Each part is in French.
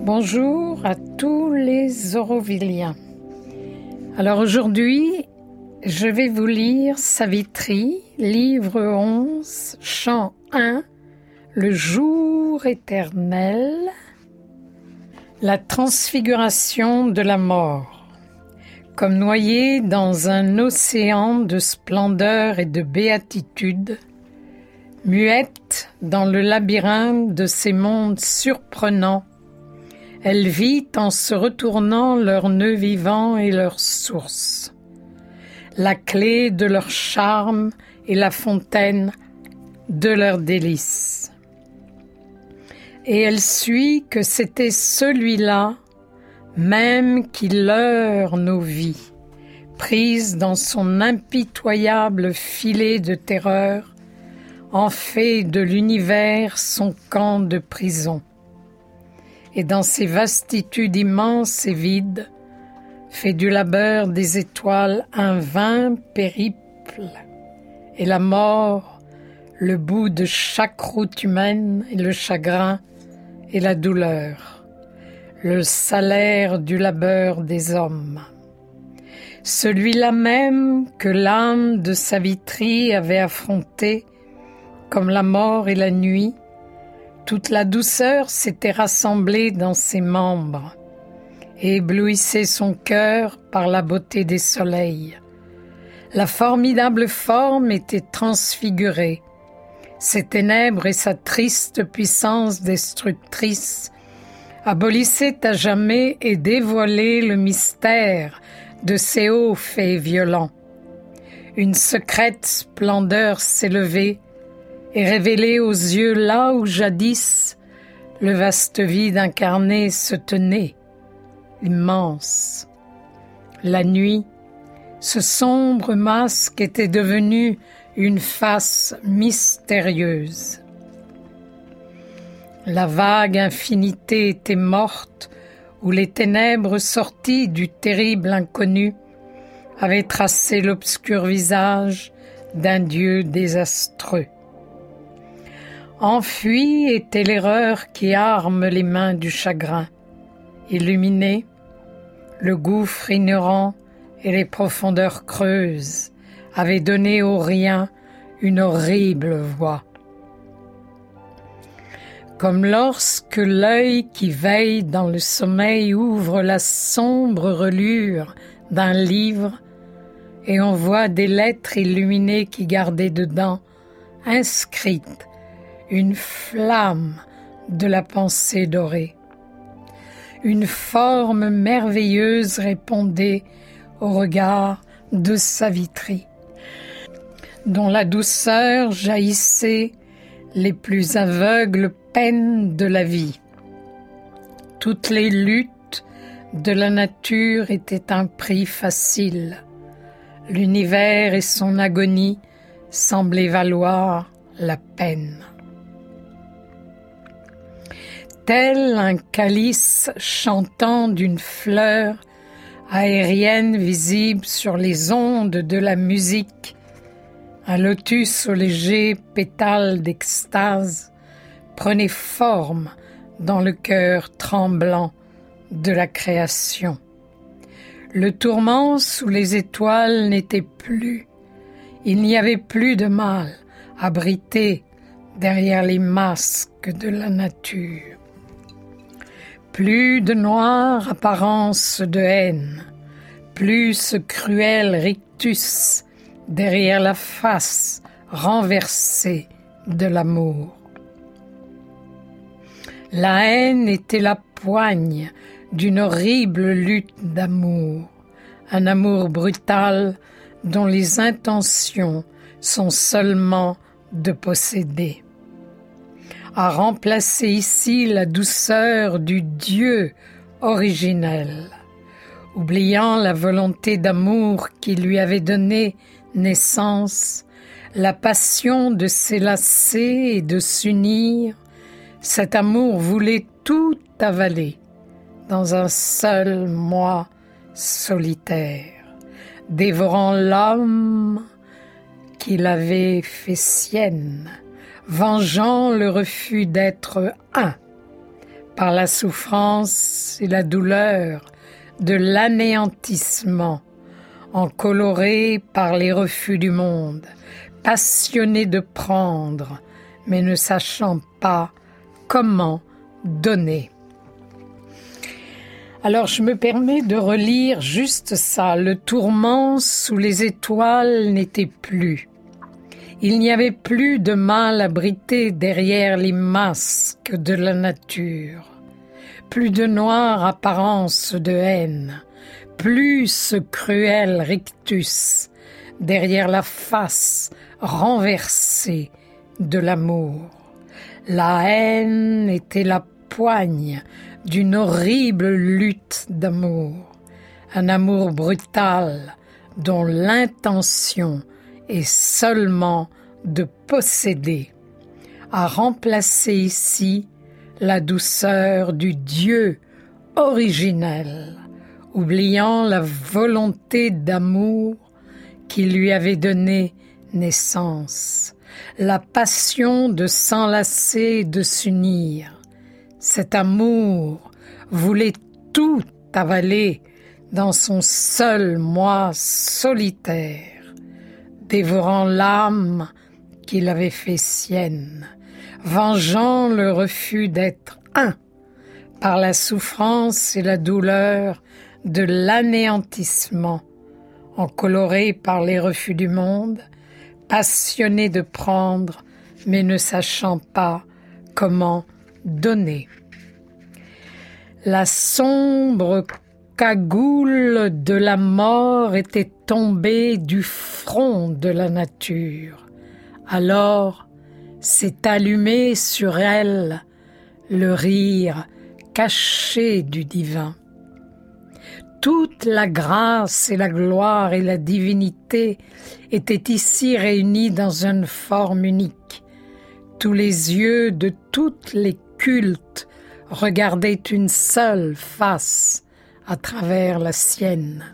Bonjour à tous les Auroviliens. Alors aujourd'hui, je vais vous lire Savitri, livre 11, chant 1, le jour éternel, la transfiguration de la mort. Comme noyée dans un océan de splendeur et de béatitude, muette dans le labyrinthe de ces mondes surprenants, elle vit en se retournant leurs nœuds vivants et leurs sources, la clé de leur charme et la fontaine de leurs délices. Et elle suit que c'était celui-là même qui leurre nos vies, prises dans son impitoyable filet de terreur, en fait de l'univers son camp de prison. Et dans ses vastitudes immenses et vides, fait du labeur des étoiles un vain périple, et la mort, le bout de chaque route humaine, et le chagrin et la douleur, le salaire du labeur des hommes. Celui-là même que l'âme de Savitri avait affronté, comme la mort et la nuit, toute la douceur s'était rassemblée dans ses membres et éblouissait son cœur par la beauté des soleils. La formidable forme était transfigurée. Ses ténèbres et sa triste puissance destructrice abolissaient à jamais et dévoilaient le mystère de ses hauts faits violents. Une secrète splendeur s'élevait et révélait aux yeux là où jadis le vaste vide incarné se tenait, immense. La nuit, ce sombre masque était devenu une face mystérieuse. La vague infinité était morte, où les ténèbres sorties du terrible inconnu avaient tracé l'obscur visage d'un Dieu désastreux. Enfuie était l'erreur qui arme les mains du chagrin. Illuminé, le gouffre ignorant et les profondeurs creuses avaient donné au rien une horrible voix. Comme lorsque l'œil qui veille dans le sommeil ouvre la sombre relure d'un livre et on voit des lettres illuminées qui gardaient dedans, inscrites, une flamme de la pensée dorée. Une forme merveilleuse répondait au regard de Savitri, dont la douceur jaillissait les plus aveugles peines de la vie. Toutes les luttes de la nature étaient un prix facile. L'univers et son agonie semblaient valoir la peine. Tel un calice chantant d'une fleur aérienne visible sur les ondes de la musique, un lotus aux légers pétales d'extase prenait forme dans le cœur tremblant de la création. Le tourment sous les étoiles n'était plus, il n'y avait plus de mal abrité derrière les masques de la nature. Plus de noire apparence de haine, plus ce cruel rictus derrière la face renversée de l'amour. La haine était la poigne d'une horrible lutte d'amour, un amour brutal dont les intentions sont seulement de posséder. A remplacé ici la douceur du Dieu originel, oubliant la volonté d'amour qui lui avait donné naissance, la passion de s'élasser et de s'unir, cet amour voulait tout avaler dans un seul moi solitaire, dévorant l'homme qu'il avait fait sienne, vengeant le refus d'être un par la souffrance et la douleur de l'anéantissement, encoloré par les refus du monde, passionné de prendre, mais ne sachant pas comment donner. Alors je me permets de relire juste ça. Le tourment sous les étoiles n'était plus. Il n'y avait plus de mal abrité derrière les masques de la nature. Plus de noire apparence de haine. Plus ce cruel rictus derrière la face renversée de l'amour. La haine était la poigne d'une horrible lutte d'amour, un amour brutal dont l'intention est seulement de posséder, a remplacé ici la douceur du Dieu originel, oubliant la volonté d'amour qui lui avait donné naissance, la passion de s'enlacer et de s'unir. Cet amour voulait tout avaler dans son seul moi solitaire, dévorant l'âme qu'il avait fait sienne, vengeant le refus d'être un par la souffrance et la douleur de l'anéantissement, encoloré par les refus du monde, passionné de prendre, mais ne sachant pas comment donner. La sombre cagoule de la mort était tombée du front de la nature. Alors s'est allumé sur elle le rire caché du divin. Toute la grâce et la gloire et la divinité étaient ici réunies dans une forme unique. Tous les yeux de toutes les cultes regardaient une seule face à travers la sienne.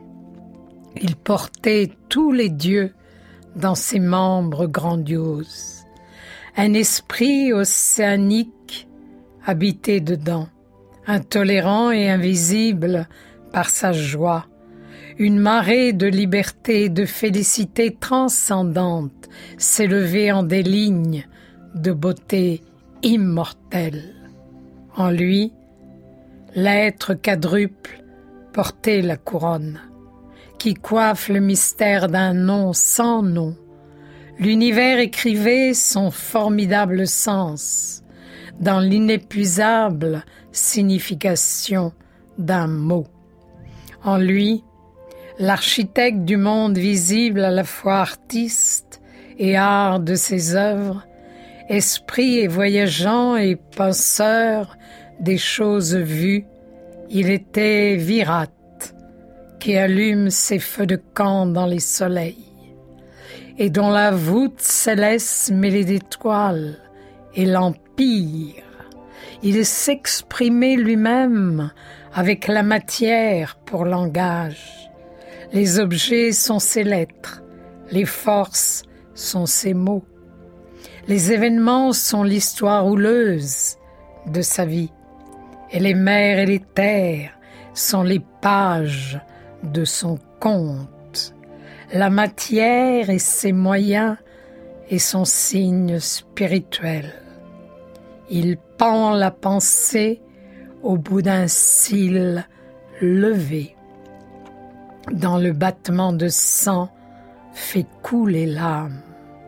Il portait tous les dieux dans ses membres grandioses. Un esprit océanique habitait dedans, intolérant et invisible par sa joie. Une marée de liberté et de félicité transcendante s'élevait en des lignes de beauté immortelle. En lui, l'être quadruple portait la couronne, qui coiffe le mystère d'un nom sans nom. L'univers écrivait son formidable sens dans l'inépuisable signification d'un mot. En lui, l'architecte du monde visible à la fois artiste et art de ses œuvres, esprit et voyageant et penseur des choses vues, il était Virat, qui allume ses feux de camp dans les soleils, et dont la voûte céleste mêlée d'étoiles est l'empire. Il s'exprimait lui-même avec la matière pour langage. Les objets sont ses lettres, les forces sont ses mots. Les événements sont l'histoire houleuse de sa vie, et les mers et les terres sont les pages de son conte. La matière et ses moyens et son signe spirituel. Il pend la pensée au bout d'un cil levé. Dans le battement de sang fait couler l'âme.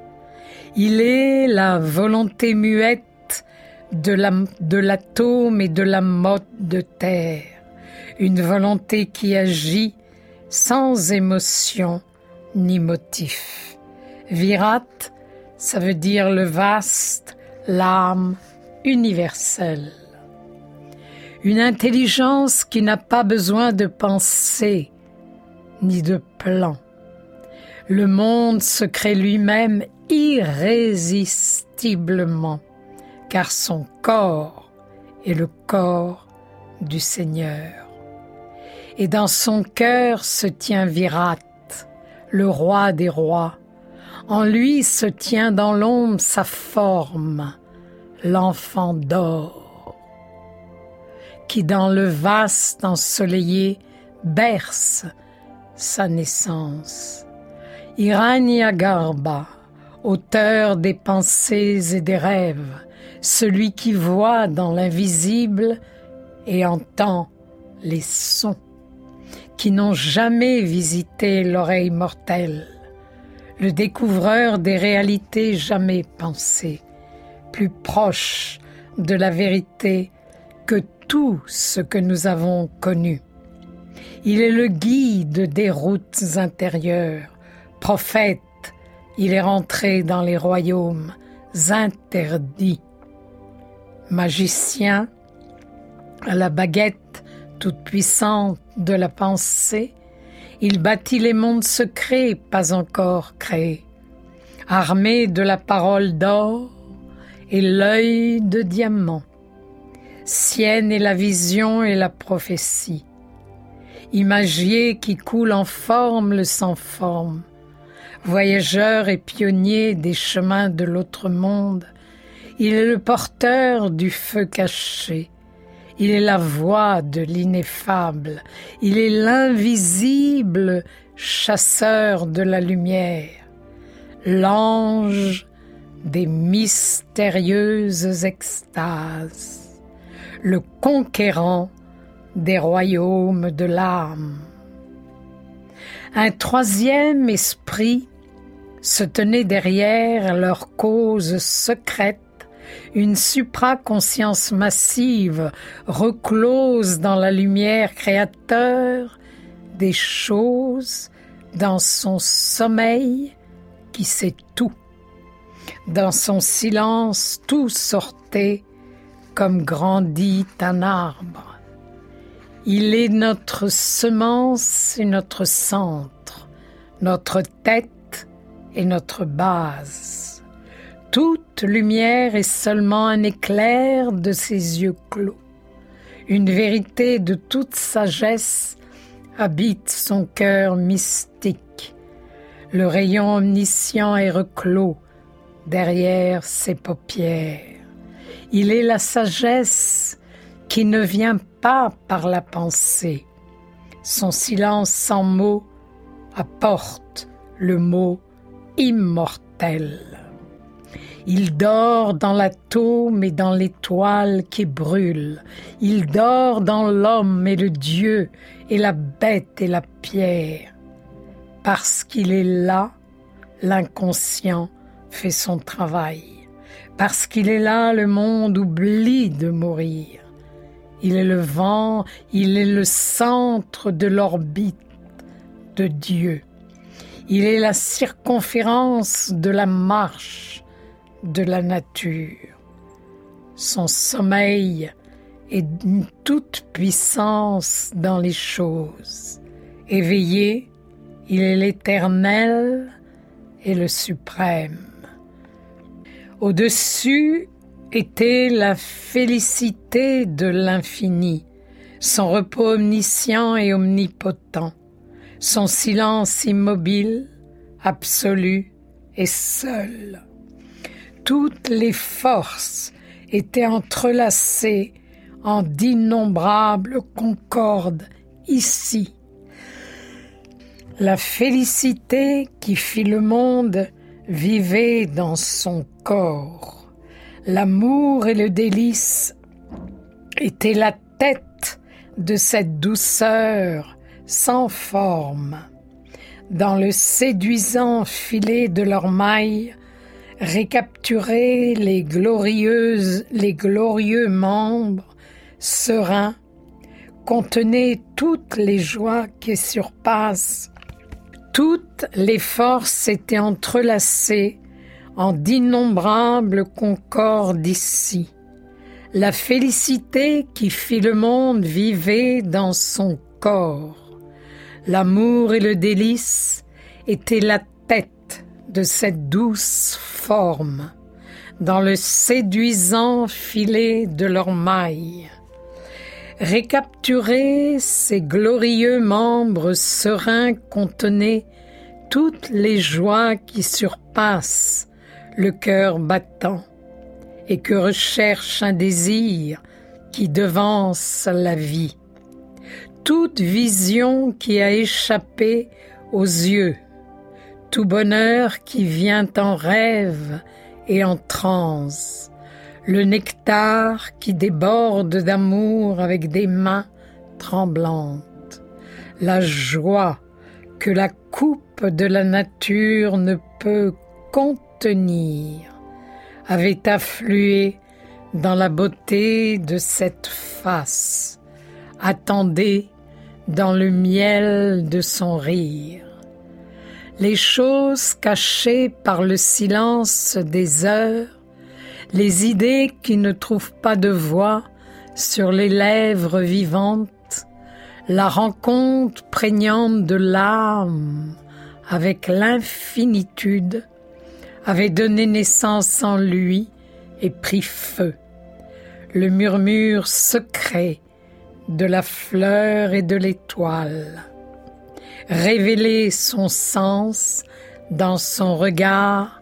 Il est la volonté muette de l'atome et de la motte de terre, une volonté qui agit sans émotion ni motif. Virat, ça veut dire le vaste, l'âme universelle. Une intelligence qui n'a pas besoin de pensée ni de plan. Le monde se crée lui-même irrésistiblement, car son corps est le corps du Seigneur. Et dans son cœur se tient Virat, le roi des rois. En lui se tient dans l'ombre sa forme, l'enfant d'or. qui dans le vaste ensoleillé berce sa naissance. Hiranyagarbha, auteur des pensées et des rêves, celui qui voit dans l'invisible et entend les sons, qui n'ont jamais visité l'oreille mortelle, le découvreur des réalités jamais pensées, plus proche de la vérité que tout ce que nous avons connu. Il est le guide des routes intérieures, prophète, il est rentré dans les royaumes interdits. Magicien, à la baguette toute puissante de la pensée, il bâtit les mondes secrets pas encore créés, armé de la parole d'or et l'œil de diamant. Sienne est la vision et la prophétie. Imagier qui coule en forme le sans forme, voyageur et pionnier des chemins de l'autre monde, il est le porteur du feu caché, il est la voix de l'ineffable, il est l'invisible chasseur de la lumière, l'ange des mystérieuses extases, le conquérant des royaumes de l'âme. Un troisième esprit se tenait derrière leur cause secrète, une supraconscience massive, reclose dans la lumière créateur des choses, dans son sommeil qui sait tout. Dans son silence, tout sortait comme grandit un arbre. Il est notre semence et notre centre, notre tête et notre base. Toute lumière est seulement un éclair de ses yeux clos. Une vérité de toute sagesse habite son cœur mystique. Le rayon omniscient est reclos derrière ses paupières. Il est la sagesse qui ne vient pas par la pensée. Son silence sans mots apporte le mot immortel. Il dort dans l'atome et dans l'étoile qui brûle. Il dort dans l'homme et le Dieu et la bête et la pierre. Parce qu'il est là, l'inconscient fait son travail. Parce qu'il est là, le monde oublie de mourir. Il est le vent, il est le centre de l'orbite de Dieu. Il est la circonférence de la marche de la nature. Son sommeil est d'une toute puissance dans les choses. Éveillé, il est l'éternel et le suprême. Au-dessus était la félicité de l'infini, son repos omniscient et omnipotent, son silence immobile, absolu et seul. Toutes les forces étaient entrelacées en d'innombrables concordes ici. La félicité qui fit le monde vivait dans son corps. L'amour et le délice étaient la tête de cette douceur sans forme. Dans le séduisant filet de leurs mailles, récapturaient les glorieux membres sereins, contenaient toutes les joies qui surpassent. Toutes les forces étaient entrelacées en d'innombrables concordes ici. La félicité qui fit le monde vivait dans son corps. L'amour et le délice étaient la tête de cette douce forme, dans le séduisant filet de leurs mailles. Récapturer ces glorieux membres sereins contenaient toutes les joies qui surpassent le cœur battant et que recherche un désir qui devance la vie, toute vision qui a échappé aux yeux, tout bonheur qui vient en rêve et en transe, le nectar qui déborde d'amour avec des mains tremblantes, la joie que la coupe de la nature ne peut contenir, avait afflué dans la beauté de cette face, attendait dans le miel de son rire. Les choses cachées par le silence des heures, les idées qui ne trouvent pas de voix sur les lèvres vivantes, la rencontre prégnante de l'âme avec l'infinitude avait donné naissance en lui et pris feu. Le murmure secret de la fleur et de l'étoile, révéler son sens dans son regard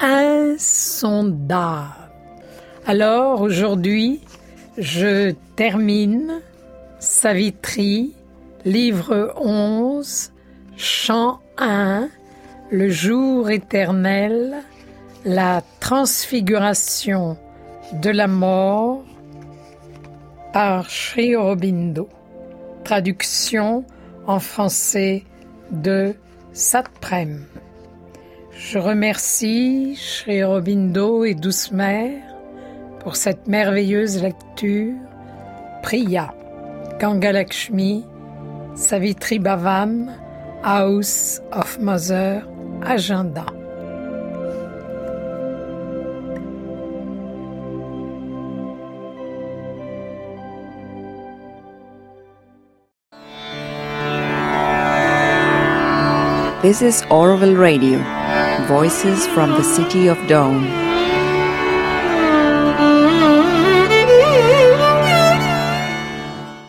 insondable. Alors aujourd'hui, je termine Savitri, livre 11, chant 1, le jour éternel, la transfiguration de la mort par Sri Aurobindo. Traduction en français de Satprem. Je remercie Sri Aurobindo et Douce Mère pour cette merveilleuse lecture. Priya, Ganga Lakshmi, Savitri Bhavan, House of Mother, Agenda. This is Auroville Radio, voices from the City of Dawn.